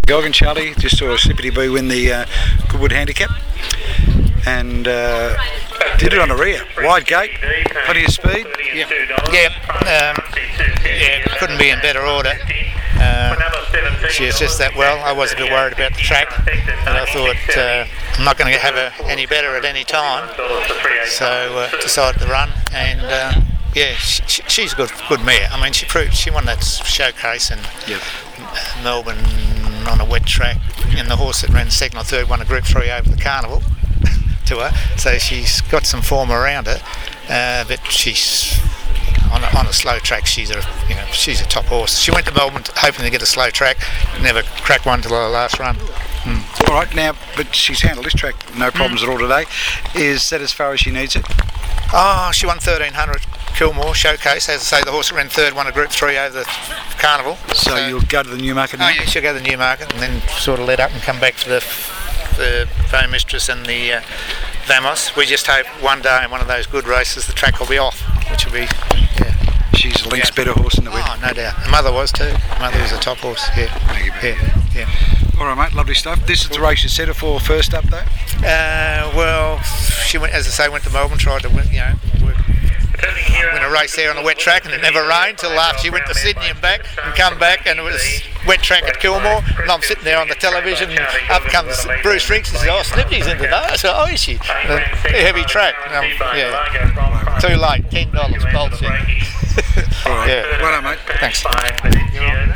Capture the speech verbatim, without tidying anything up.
Goggin Charlie just saw a Slippity Boo win the uh, Goodwood Handicap, and uh, did it on a rear, wide gate, plenty of speed. Yeah, yeah, um, yeah couldn't be in better order. Uh, she assessed that well. I was a bit worried about the track, and I thought uh, I'm not going to have her any better at any time, so uh, decided to run. And uh, yeah, she, she's a good, good mare. I mean, she proved she won that showcase in yep. Melbourne on a wet track, and the horse that ran second or third won a Group Three over the Carnival to her. So she's got some form around her, uh, but she's. On a, on a slow track, she's a you know she's a top horse. She went to Melbourne hoping to get a slow track, never cracked one till her last run. Mm. All right, now, but she's handled this track no problems mm. at all today. Is that as far as she needs it? Oh, she won thirteen hundred Kilmore Showcase. As I say, the horse that ran third won a Group Three over the Carnival. So, so you'll go to the Newmarket now? Oh yeah, she'll go to the Newmarket and then sort of let up and come back for the the Fame Mistress and the uh, Vamos. We just hope one day in one of those good races the track will be off, which will be. She's a lengths better horse in the wet. Oh, no doubt. Her mother was too. Her mother yeah. was a top horse. Yeah. Thank you, yeah. yeah. All right, mate. Lovely stuff. This is the race you set her for first up, though. Uh, well, she went, as I say, went to Melbourne, tried to win, you know, win a race there on a wet track, and it never rained till after she went to Sydney and back, and come back, and it was wet track at Kilmore, and I'm sitting there on the television, and up comes Bruce Rinks and says, "Oh, Slippy's in today." I said, "Oh, is she?" And a heavy track. Um, yeah. Too late. Ten dollars bolts in. All right. Yeah. Well done, mate. Thanks.